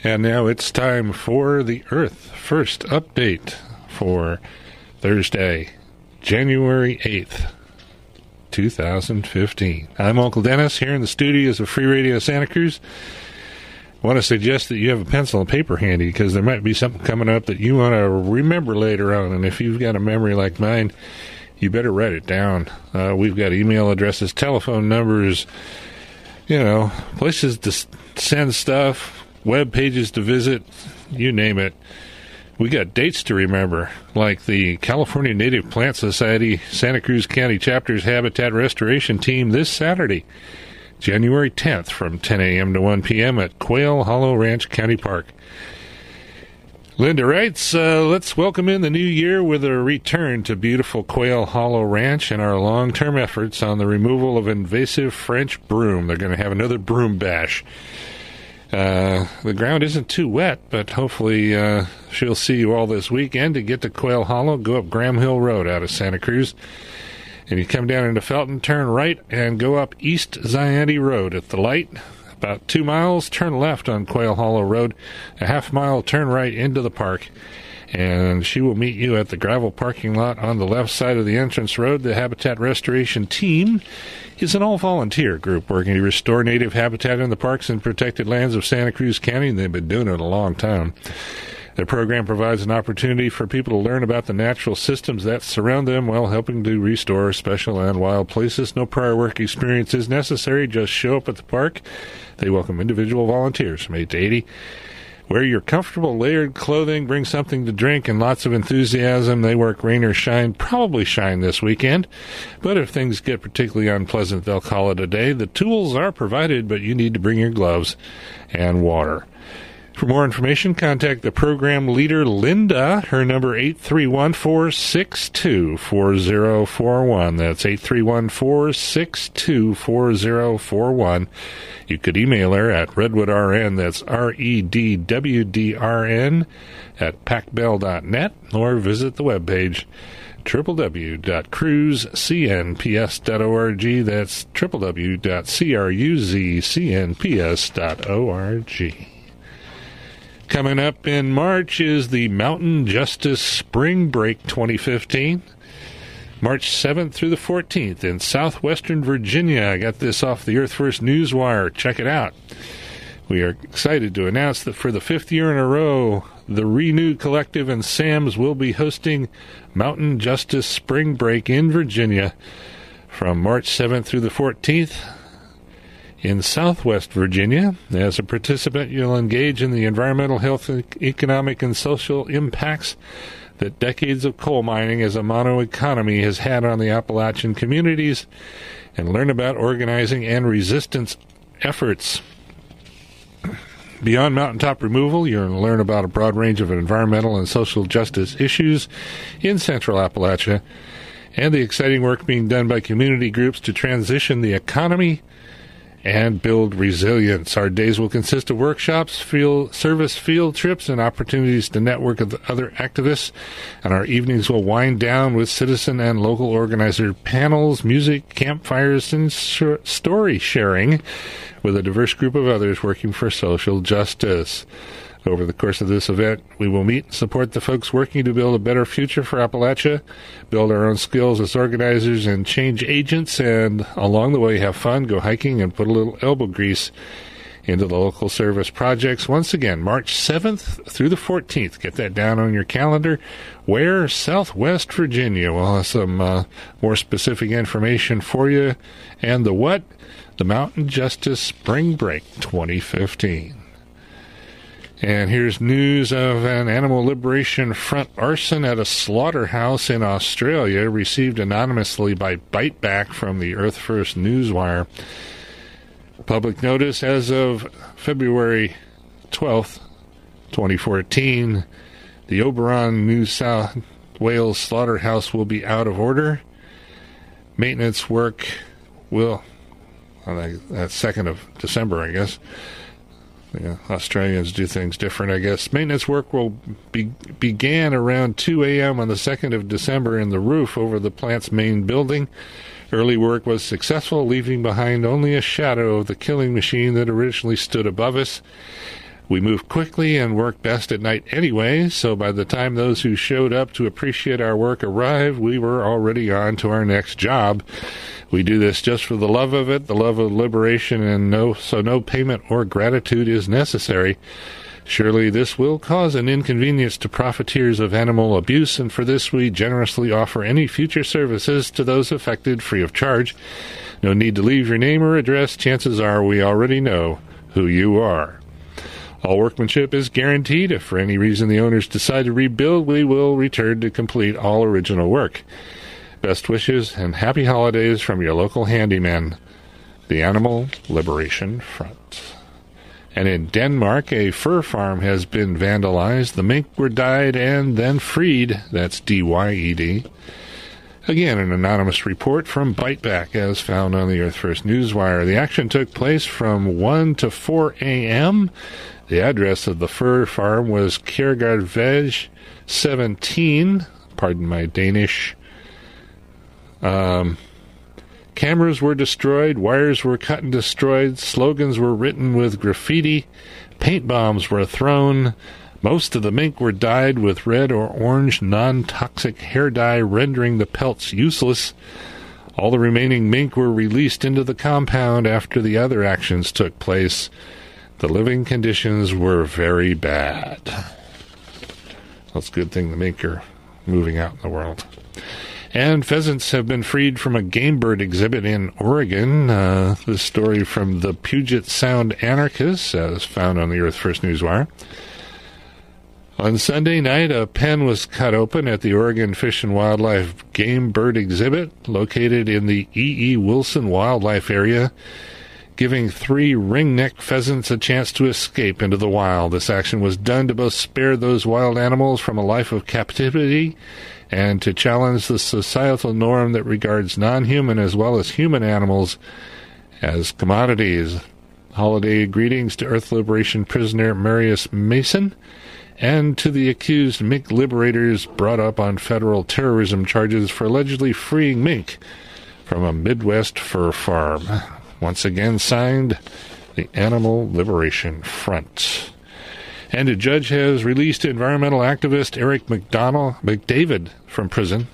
And now it's time for the Earth First Update for Thursday, January 8th, 2015. I'm Uncle Dennis here in the studios of Free Radio Santa Cruz. I want to suggest that you have a pencil and paper handy because there might be something coming up that you want to remember later on. And if you've got a memory like mine, you better write it down. We've got email addresses, telephone numbers, places to send stuff, web pages to visit, you name it. We got dates to remember, like the California Native Plant Society Santa Cruz County Chapter's Habitat Restoration Team this Saturday, January 10th from 10 a.m. to 1 p.m. at Quail Hollow Ranch County Park. Linda writes, let's welcome in the new year with a return to beautiful Quail Hollow Ranch and our long-term efforts on the removal of invasive French broom. They're going to have another broom bash. The ground isn't too wet, but hopefully she'll see you all this weekend. To get to Quail Hollow, go up Graham Hill Road out of Santa Cruz. And you come down into Felton, turn right, and go up East Zayante Road at the light. About 2 miles, turn left on Quail Hollow Road. A half-mile, turn right into the park. And she will meet you at the gravel parking lot on the left side of the entrance road. The Habitat Restoration Team is an all-volunteer group working to restore native habitat in the parks and protected lands of Santa Cruz County, and they've been doing it a long time. Their program provides an opportunity for people to learn about the natural systems that surround them while helping to restore special and wild places. No prior work experience is necessary. Just show up at the park. They welcome individual volunteers from 8 to 80. Wear your comfortable layered clothing, bring something to drink, and lots of enthusiasm. They work rain or shine, probably shine this weekend. But if things get particularly unpleasant, they'll call it a day. The tools are provided, but you need to bring your gloves and water. For more information, contact the program leader, Linda. Her number, 831-462-4041. That's 831-462-4041. You could email her at redwoodrn, that's REDWDRN, at pacbell.net, or visit the webpage, www.cruzcnps.org. That's www.cruzcnps.org. Coming up in March is the Mountain Justice Spring Break 2015. March 7th through the 14th in southwestern Virginia. I got this off the Earth First Newswire. Check it out. We are excited to announce that for the 5th year in a row, the Renewed Collective and SAMS will be hosting Mountain Justice Spring Break in Virginia from March 7th through the 14th. In southwest Virginia, as a participant, you'll engage in the environmental, health, economic, and social impacts that decades of coal mining as a mono-economy has had on the Appalachian communities, and learn about organizing and resistance efforts. Beyond mountaintop removal, you're going to learn about a broad range of environmental and social justice issues in Central Appalachia, and the exciting work being done by community groups to transition the economy and build resilience. Our days will consist of workshops, field trips, and opportunities to network with other activists. And our evenings will wind down with citizen and local organizer panels, music, campfires, and story sharing with a diverse group of others working for social justice. Over the course of this event, we will meet and support the folks working to build a better future for Appalachia, build our own skills as organizers and change agents, and along the way have fun, go hiking, and put a little elbow grease into the local service projects. Once again, March 7th through the 14th. Get that down on your calendar. Where? Southwest Virginia. We'll have some more specific information for you. And the what? The Mountain Justice Spring Break 2015. And here's news of an Animal Liberation Front arson at a slaughterhouse in Australia, received anonymously by Biteback from the Earth First Newswire. Public notice as of February 12th, 2014, the Oberon, New South Wales slaughterhouse will be out of order. Maintenance work will, that's 2nd of December, I guess. Yeah, Australians do things different, I guess. Maintenance work will began around 2 a.m. on the 2nd of December in the roof over the plant's main building. Early work was successful, leaving behind only a shadow of the killing machine that originally stood above us. We move quickly and work best at night anyway, so by the time those who showed up to appreciate our work arrived, we were already on to our next job. We do this just for the love of it, the love of liberation, and no payment or gratitude is necessary. Surely this will cause an inconvenience to profiteers of animal abuse, and for this we generously offer any future services to those affected free of charge. No need to leave your name or address. Chances are we already know who you are. All workmanship is guaranteed. If for any reason the owners decide to rebuild, we will return to complete all original work. Best wishes and happy holidays from your local handyman, the Animal Liberation Front. And in Denmark, a fur farm has been vandalized. The mink were dyed and then freed. That's D-Y-E-D. Again, an anonymous report from Biteback, as found on the Earth First Newswire. The action took place from 1 to 4 a.m. The address of the fur farm was Kjærgaardvej 17. Pardon my Danish. Cameras were destroyed, wires were cut and destroyed, slogans were written with graffiti, paint bombs were thrown. Most of the mink were dyed with red or orange non-toxic hair dye, rendering the pelts useless. All the remaining mink were released into the compound after the other actions took place. The living conditions were very bad. That's a good thing the mink are moving out in the world. And pheasants have been freed from a game bird exhibit in Oregon. This story from the Puget Sound Anarchist, as found on the Earth First Newswire. On Sunday night, a pen was cut open at the Oregon Fish and Wildlife Game Bird Exhibit, located in the E.E. Wilson Wildlife Area, giving 3 ringneck pheasants a chance to escape into the wild. This action was done to both spare those wild animals from a life of captivity and to challenge the societal norm that regards non-human as well as human animals as commodities. Holiday greetings to Earth Liberation prisoner Marius Mason and to the accused mink liberators brought up on federal terrorism charges for allegedly freeing mink from a Midwest fur farm. Once again signed, the Animal Liberation Front. And a judge has released environmental activist Eric McDavid from prison,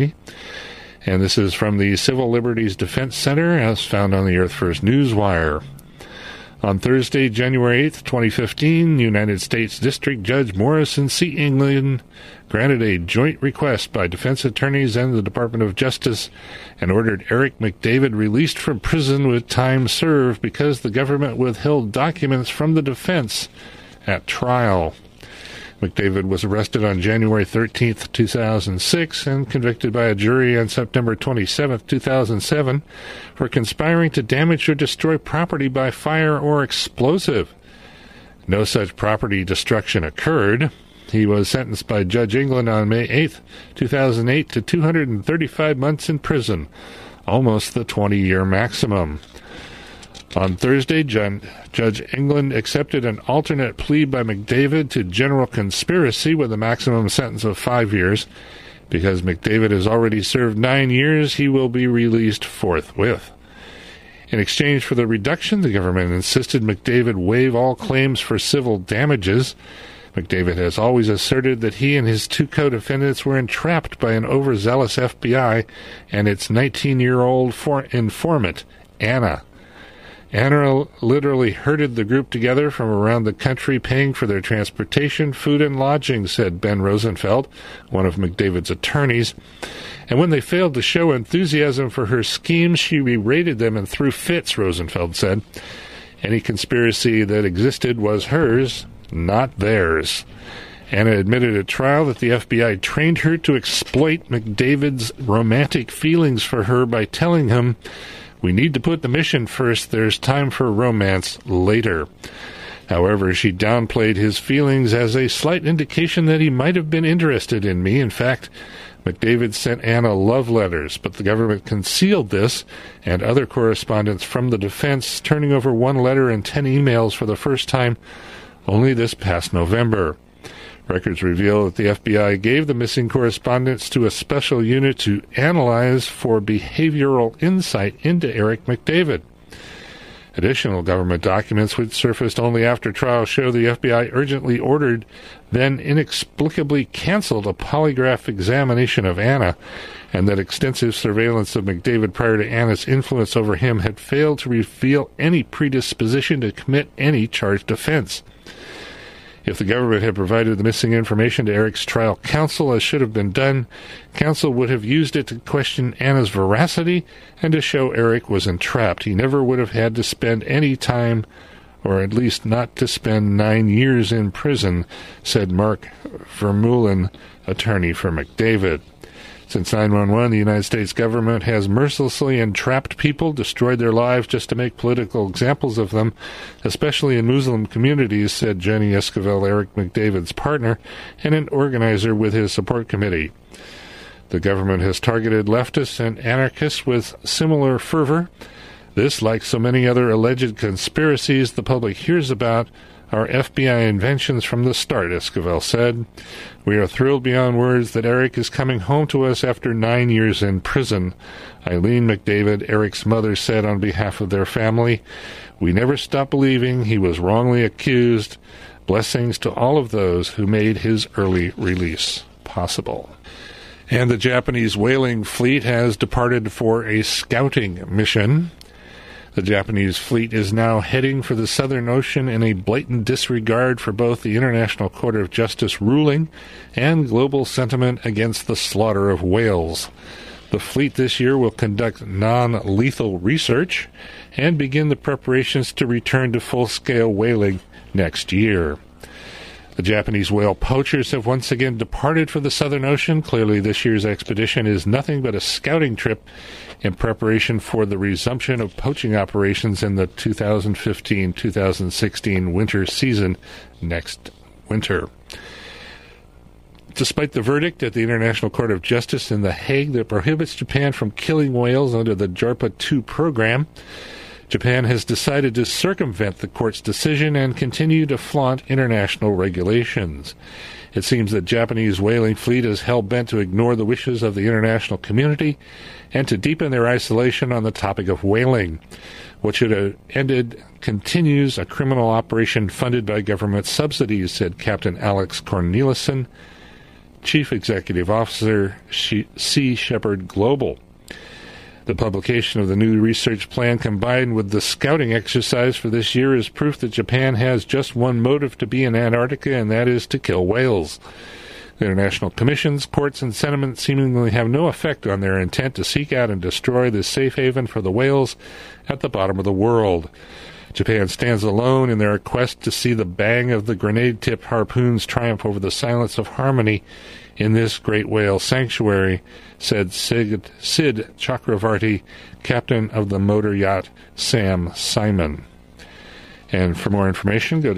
And this is from the Civil Liberties Defense Center, as found on the Earth First Newswire. On Thursday, January 8th, 2015, United States District Judge Morrison C. England granted a joint request by defense attorneys and the Department of Justice and ordered Eric McDavid released from prison with time served because the government withheld documents from the defense at trial. McDavid was arrested on January 13, 2006, and convicted by a jury on September 27, 2007, for conspiring to damage or destroy property by fire or explosive. No such property destruction occurred. He was sentenced by Judge England on May 8, 2008, to 235 months in prison, almost the 20-year maximum. On Thursday, Judge England accepted an alternate plea by McDavid to general conspiracy with a maximum sentence of 5 years. Because McDavid has already served 9 years, he will be released forthwith. In exchange for the reduction, the government insisted McDavid waive all claims for civil damages. McDavid has always asserted that he and his 2 co-defendants were entrapped by an overzealous FBI and its 19-year-old informant, Anna. Anna literally herded the group together from around the country, paying for their transportation, food, and lodging, said Ben Rosenfeld, one of McDavid's attorneys. And when they failed to show enthusiasm for her schemes, she berated them and threw fits, Rosenfeld said. Any conspiracy that existed was hers, not theirs. Anna admitted at trial that the FBI trained her to exploit McDavid's romantic feelings for her by telling him, "We need to put the mission first. There's time for romance later." However, she downplayed his feelings as a slight indication that he might have been interested in me. In fact, McDavid sent Anna love letters, but the government concealed this and other correspondence from the defense, turning over 1 letter and 10 emails for the first time only this past November. Records reveal that the FBI gave the missing correspondence to a special unit to analyze for behavioral insight into Eric McDavid. Additional government documents, which surfaced only after trial, show the FBI urgently ordered, then inexplicably canceled a polygraph examination of Anna, and that extensive surveillance of McDavid prior to Anna's influence over him had failed to reveal any predisposition to commit any charged offense. If the government had provided the missing information to Eric's trial counsel, as should have been done, counsel would have used it to question Anna's veracity and to show Eric was entrapped. He never would have had to spend any time, or at least not to spend 9 years in prison, said Mark Vermeulen, attorney for McDavid. Since 9/11, the United States government has mercilessly entrapped people, destroyed their lives just to make political examples of them, especially in Muslim communities, said Jenny Esquivel, Eric McDavid's partner and an organizer with his support committee. The government has targeted leftists and anarchists with similar fervor. This, like so many other alleged conspiracies the public hears about, are FBI inventions from the start, Esquivel said. We are thrilled beyond words that Eric is coming home to us after 9 years in prison. Eileen McDavid, Eric's mother, said on behalf of their family, we never stopped believing he was wrongly accused. Blessings to all of those who made his early release possible. And the Japanese whaling fleet has departed for a scouting mission. The Japanese fleet is now heading for the Southern Ocean in a blatant disregard for both the International Court of Justice ruling and global sentiment against the slaughter of whales. The fleet this year will conduct non-lethal research and begin the preparations to return to full-scale whaling next year. The Japanese whale poachers have once again departed for the Southern Ocean. Clearly, this year's expedition is nothing but a scouting trip in preparation for the resumption of poaching operations in the 2015-2016 winter season next winter. Despite the verdict at the International Court of Justice in The Hague that prohibits Japan from killing whales under the JARPA II program, Japan has decided to circumvent the court's decision and continue to flaunt international regulations. It seems that Japanese whaling fleet is hell-bent to ignore the wishes of the international community and to deepen their isolation on the topic of whaling. What should have ended continues a criminal operation funded by government subsidies, said Captain Alex Cornelissen, Chief Executive Officer, Sea Shepherd Global. The publication of the new research plan combined with the scouting exercise for this year is proof that Japan has just one motive to be in Antarctica, and that is to kill whales. The international commissions, courts, and sentiment seemingly have no effect on their intent to seek out and destroy this safe haven for the whales at the bottom of the world. Japan stands alone in their quest to see the bang of the grenade-tipped harpoons triumph over the silence of harmony in this great whale sanctuary, said Sid Chakravarti, captain of the motor yacht Sam Simon. And for more information, go to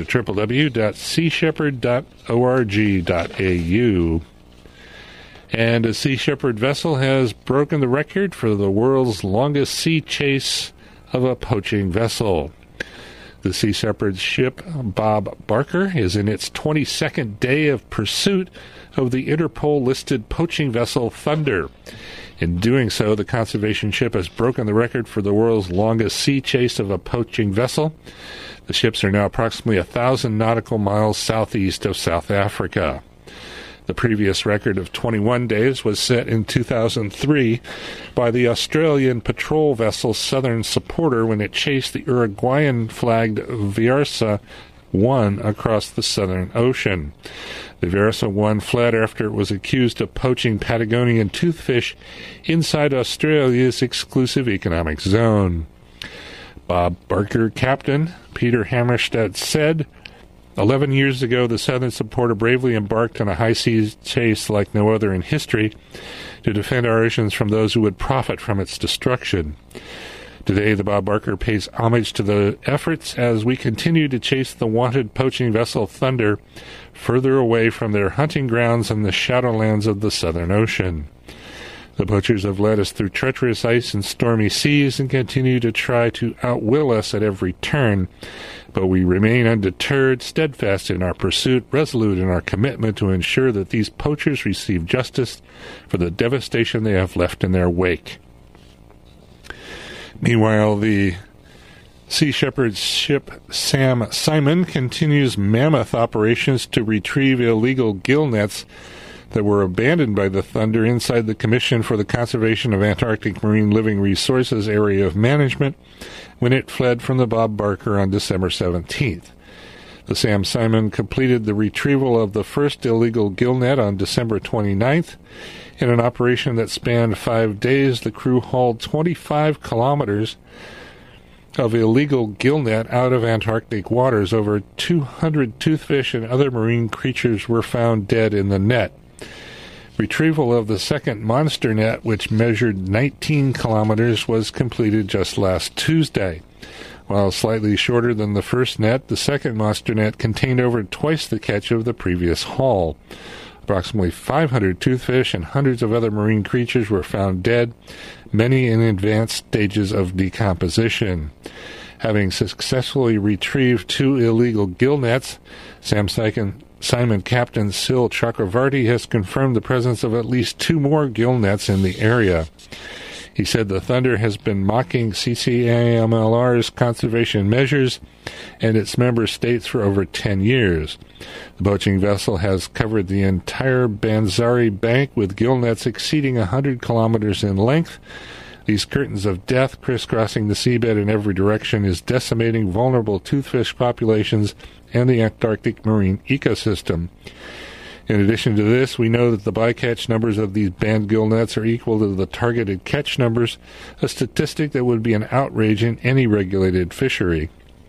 www.seashepherd.org.au. And a Sea Shepherd vessel has broken the record for the world's longest sea chase of a poaching vessel. The Sea Shepherd's ship, Bob Barker, is in its 22nd day of pursuit of the Interpol-listed poaching vessel Thunder. In doing so, the conservation ship has broken the record for the world's longest sea chase of a poaching vessel. The ships are now approximately 1,000 nautical miles southeast of South Africa. The previous record of 21 days was set in 2003 by the Australian patrol vessel Southern Supporter when it chased the Uruguayan-flagged Viersa 1 across the Southern Ocean. The Viersa 1 fled after it was accused of poaching Patagonian toothfish inside Australia's exclusive economic zone. Bob Barker captain Peter Hammerstedt said, 11 years ago, the Southern Supporter bravely embarked on a high-seas chase like no other in history to defend our oceans from those who would profit from its destruction. Today, the Bob Barker pays homage to the efforts as we continue to chase the wanted poaching vessel Thunder further away from their hunting grounds in the shadowlands of the Southern Ocean. The poachers have led us through treacherous ice and stormy seas and continue to try to outwill us at every turn, but we remain undeterred, steadfast in our pursuit, resolute in our commitment to ensure that these poachers receive justice for the devastation they have left in their wake. Meanwhile, the Sea Shepherd's ship Sam Simon continues mammoth operations to retrieve illegal gill nets that were abandoned by the Thunder inside the Commission for the Conservation of Antarctic Marine Living Resources Area of Management when it fled from the Bob Barker on December 17th. The Sam Simon completed the retrieval of the first illegal gill net on December 29th. In an operation that spanned 5 days, the crew hauled 25 kilometers of illegal gill net out of Antarctic waters. Over 200 toothfish and other marine creatures were found dead in the net. Retrieval of the second monster net, which measured 19 kilometers, was completed just last Tuesday. While slightly shorter than the first net, the second monster net contained over twice the catch of the previous haul. Approximately 500 toothfish and hundreds of other marine creatures were found dead, many in advanced stages of decomposition. Having successfully retrieved 2 illegal gill nets, Sam Simon Captain Sil Chakravarti has confirmed the presence of at least 2 more gill nets in the area. He said the Thunder has been mocking CCAMLR's conservation measures and its member states for over 10 years. The poaching vessel has covered the entire Banzari Bank with gill nets exceeding 100 kilometers in length. These curtains of death crisscrossing the seabed in every direction is decimating vulnerable toothfish populations and the Antarctic marine ecosystem. In addition to this, we know that the bycatch numbers of these banned gill nets are equal to the targeted catch numbers, a statistic that would be an outrage in any regulated fishery.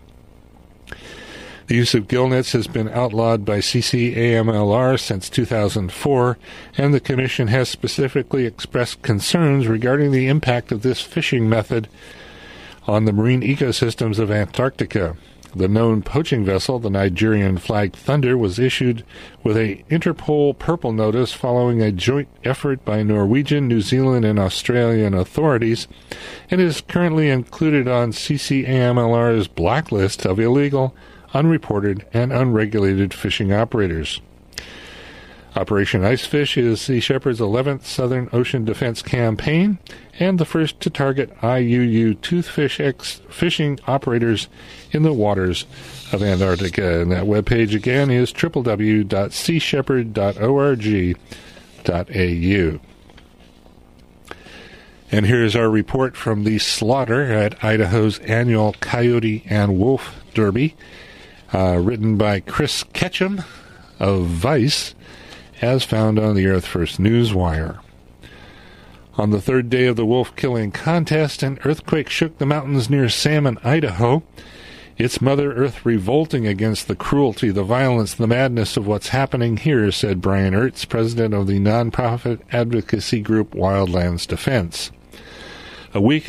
The use of gill nets has been outlawed by CCAMLR since 2004, and the Commission has specifically expressed concerns regarding the impact of this fishing method on the marine ecosystems of Antarctica. The known poaching vessel, the Nigerian flagged Thunder, was issued with a Interpol Purple Notice following a joint effort by Norwegian, New Zealand, and Australian authorities, and is currently included on CCAMLR's blacklist of illegal, unreported, and unregulated fishing operators. Operation Icefish is Sea Shepherd's 11th Southern Ocean Defense Campaign and the first to target IUU toothfish fishing operators in the waters of Antarctica. And that webpage again is www.seashepherd.org.au. And here's our report from the slaughter at Idaho's annual Coyote and Wolf Derby, written by Chris Ketchum of Vice, as found on the Earth First Newswire. On the third day of the wolf-killing contest, an earthquake shook the mountains near Salmon, Idaho, its Mother Earth revolting against the cruelty, the violence, the madness of what's happening here, said Brian Ertz, president of the nonprofit advocacy group Wildlands Defense. A year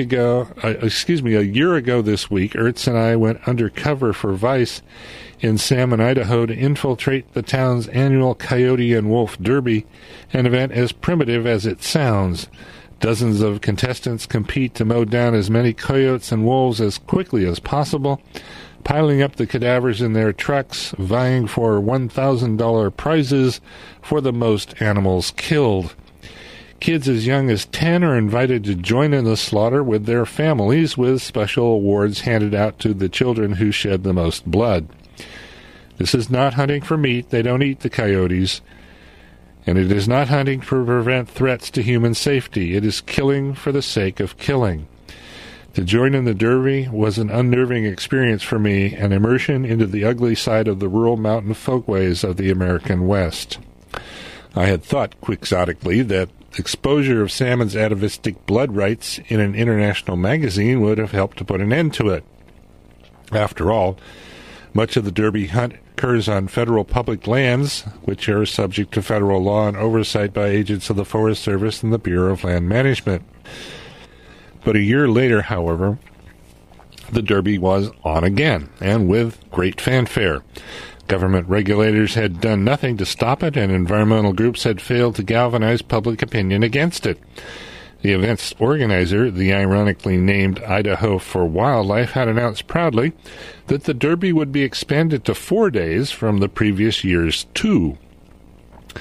ago this week, Ertz and I went undercover for Vice in Salmon, Idaho, to infiltrate the town's annual Coyote and Wolf Derby, an event as primitive as it sounds. Dozens of contestants compete to mow down as many coyotes and wolves as quickly as possible, piling up the cadavers in their trucks, vying for $1,000 prizes for the most animals killed. Kids as young as 10 are invited to join in the slaughter with their families, with special awards handed out to the children who shed the most blood. This is not hunting for meat. They don't eat the coyotes. And it is not hunting to prevent threats to human safety. It is killing for the sake of killing. To join in the Derby was an unnerving experience for me, an immersion into the ugly side of the rural mountain folkways of the American West. I had thought quixotically that exposure of salmon's atavistic blood rights in an international magazine would have helped to put an end to it. After all, much of the Derby hunt occurs on federal public lands, which are subject to federal law and oversight by agents of the Forest Service and the Bureau of Land Management. But a year later, however, the Derby was on again, and with great fanfare. Government regulators had done nothing to stop it, and environmental groups had failed to galvanize public opinion against it. The event's organizer, the ironically named Idaho for Wildlife, had announced proudly that the Derby would be expanded to 4 days from the previous year's 2.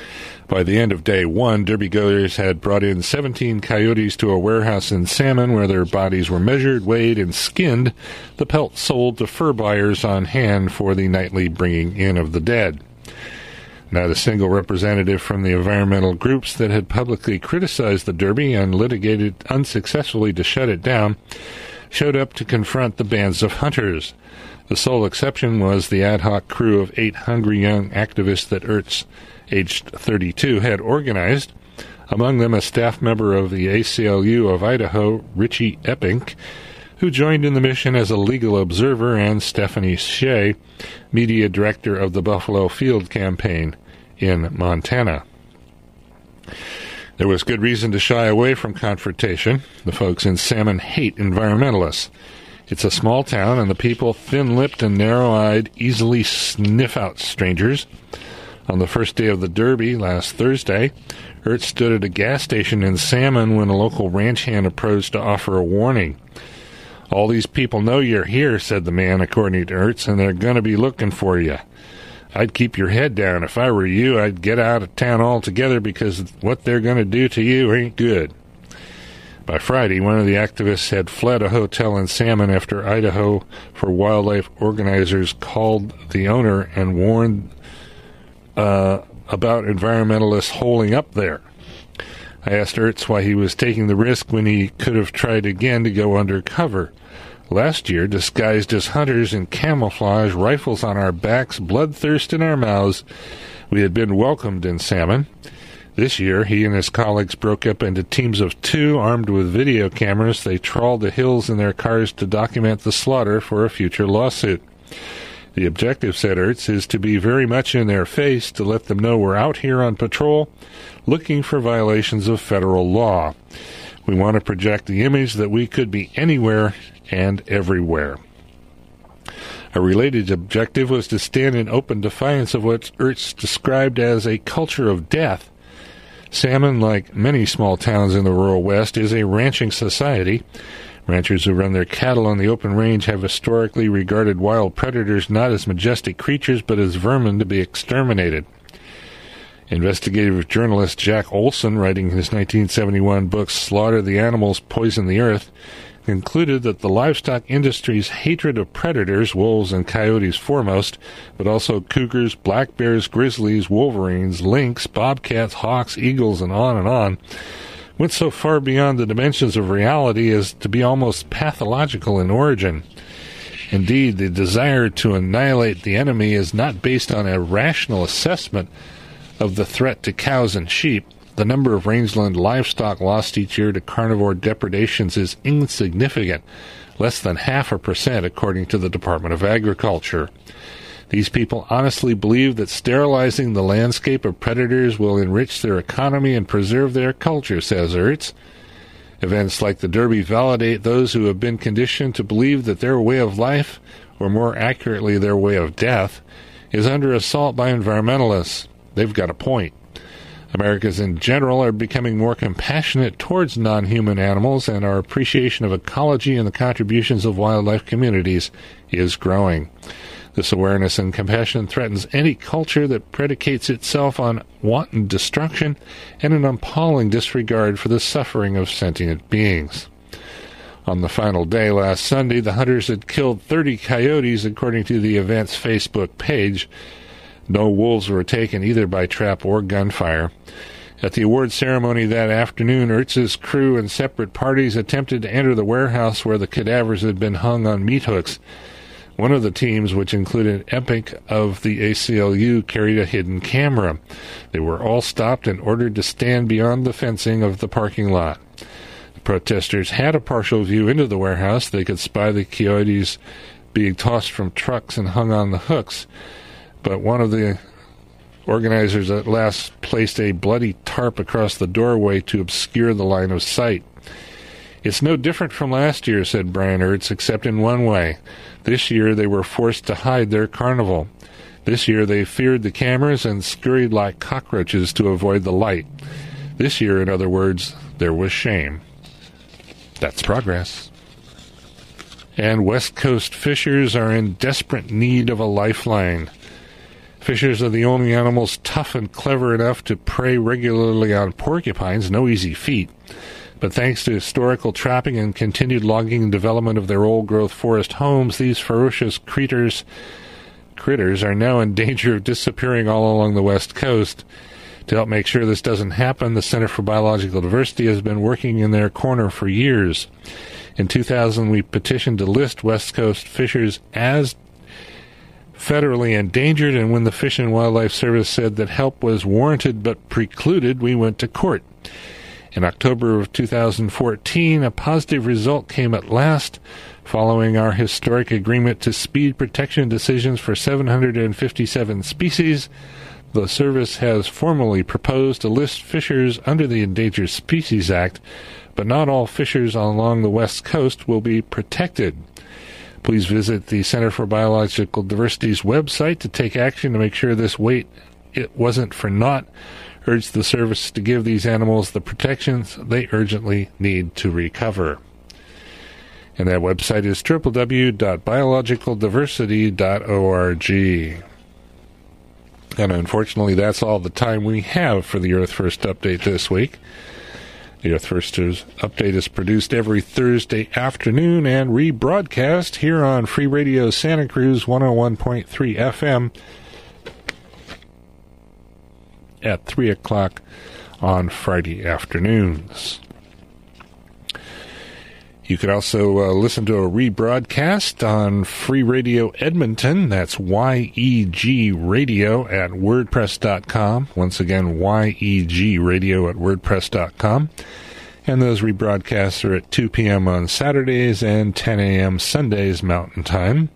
By the end of day one, derby-goers had brought in 17 coyotes to a warehouse in Salmon where their bodies were measured, weighed, and skinned, the pelt sold to fur buyers on hand for the nightly bringing in of the dead. Not a single representative from the environmental groups that had publicly criticized the Derby and litigated unsuccessfully to shut it down showed up to confront the bands of hunters. The sole exception was the ad hoc crew of 8 hungry young activists that Ertz, aged 32, had organized, among them a staff member of the ACLU of Idaho, Richie Eppink, who joined in the mission as a legal observer, and Stephanie Shea, media director of the Buffalo Field campaign in Montana. There was good reason to shy away from confrontation. The folks in Salmon hate environmentalists. It's a small town, and the people, thin-lipped and narrow-eyed, easily sniff out strangers. On the first day of the Derby, last Thursday, Ertz stood at a gas station in Salmon when a local ranch hand approached to offer a warning. "All these people know you're here," said the man, according to Ertz, "and they're going to be looking for you. I'd keep your head down. If I were you, I'd get out of town altogether because what they're going to do to you ain't good." By Friday, one of the activists had fled a hotel in Salmon after Idaho for Wildlife organizers called the owner and warned about environmentalists holing up there. I asked Ertz why he was taking the risk when he could have tried again to go undercover. Last year, disguised as hunters in camouflage, rifles on our backs, bloodthirst in our mouths, we had been welcomed in Salmon. This year, he and his colleagues broke up into teams of 2, armed with video cameras. They trawled the hills in their cars to document the slaughter for a future lawsuit. The objective, said Ertz, is to be very much in their face, to let them know we're out here on patrol, looking for violations of federal law. We want to project the image that we could be anywhere and everywhere. A related objective was to stand in open defiance of what Ertz described as a culture of death. Salmon, like many small towns in the rural West, is a ranching society. Ranchers who run their cattle on the open range have historically regarded wild predators not as majestic creatures but as vermin to be exterminated. Investigative journalist Jack Olson, writing his 1971 book Slaughter the Animals, Poison the Earth, concluded that the livestock industry's hatred of predators, wolves and coyotes foremost, but also cougars, black bears, grizzlies, wolverines, lynx, bobcats, hawks, eagles, and on, went so far beyond the dimensions of reality as to be almost pathological in origin. Indeed, the desire to annihilate the enemy is not based on a rational assessment of the threat to cows and sheep. The number of rangeland livestock lost each year to carnivore depredations is insignificant, less than 0.5%, according to the Department of Agriculture. These people honestly believe that sterilizing the landscape of predators will enrich their economy and preserve their culture, says Ertz. Events like the Derby validate those who have been conditioned to believe that their way of life, or more accurately their way of death, is under assault by environmentalists. They've got a point. Americans in general are becoming more compassionate towards non-human animals, and our appreciation of ecology and the contributions of wildlife communities is growing. This awareness and compassion threatens any culture that predicates itself on wanton destruction and an appalling disregard for the suffering of sentient beings. On the final day last Sunday, the hunters had killed 30 coyotes, according to the event's Facebook page. No wolves were taken either by trap or gunfire. At the award ceremony that afternoon, Ertz's crew and separate parties attempted to enter the warehouse where the cadavers had been hung on meat hooks. One of the teams, which included Epic of the ACLU, carried a hidden camera. They were all stopped and ordered to stand beyond the fencing of the parking lot. The protesters had a partial view into the warehouse. They could spy the coyotes being tossed from trucks and hung on the hooks. But one of the organizers at last placed a bloody tarp across the doorway to obscure the line of sight. It's no different from last year, said Brian Ertz, except in one way. This year they were forced to hide their carnival. This year they feared the cameras and scurried like cockroaches to avoid the light. This year, in other words, there was shame. That's progress. And West Coast fishers are in desperate need of a lifeline. Fishers are the only animals tough and clever enough to prey regularly on porcupines, no easy feat. But thanks to historical trapping and continued logging and development of their old-growth forest homes, these ferocious critters are now in danger of disappearing all along the West Coast. To help make sure this doesn't happen, the Center for Biological Diversity has been working in their corner for years. In 2000, we petitioned to list West Coast fishers as federally endangered, and when the Fish and Wildlife Service said that help was warranted but precluded, we went to court. In October of 2014, a positive result came at last, following our historic agreement to speed protection decisions for 757 species. The service has formally proposed to list fishers under the Endangered Species Act, but not all fishers along the West Coast will be protected. Please visit the Center for Biological Diversity's website to take action to make sure this wait wasn't for naught. Urge the service to give these animals the protections they urgently need to recover. And that website is www.biologicaldiversity.org. And unfortunately, that's all the time we have for the Earth First Update this week. The Earth First Update is produced every Thursday afternoon and rebroadcast here on Free Radio Santa Cruz 101.3 FM at 3 o'clock on Friday afternoons. You could also listen to a rebroadcast on Free Radio Edmonton. That's YEG Radio at WordPress.com. Once again, YEG Radio at WordPress.com. And those rebroadcasts are at 2 p.m. on Saturdays and 10 a.m. Sundays Mountain Time.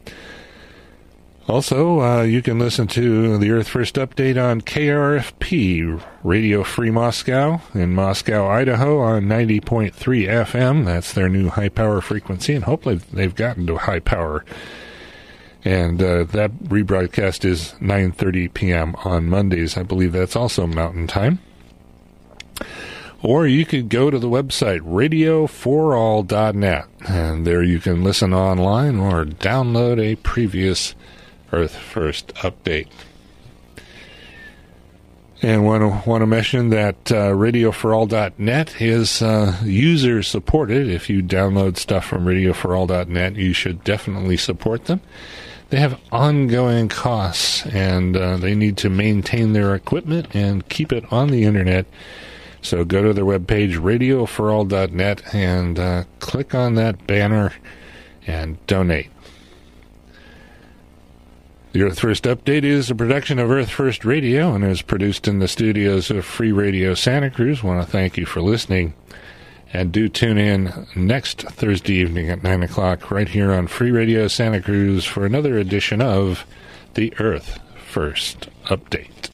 Also, you can listen to the Earth First Update on KRFP, Radio Free Moscow, in Moscow, Idaho, on 90.3 FM. That's their new high-power frequency, and hopefully they've gotten to high power. And that rebroadcast is 9:30 p.m. on Mondays. I believe that's also Mountain Time. Or you could go to the website, radioforall.net, and there you can listen online or download a previous Earth First Update. And want to mention that radioforall.net is user-supported. If you download stuff from radioforall.net, you should definitely support them. They have ongoing costs, and they need to maintain their equipment and keep it on the Internet. So go to their webpage, radioforall.net, and click on that banner and donate. The Earth First Update is a production of Earth First Radio and is produced in the studios of Free Radio Santa Cruz. I want to thank you for listening. And do tune in next Thursday evening at 9 o'clock right here on Free Radio Santa Cruz for another edition of the Earth First Update.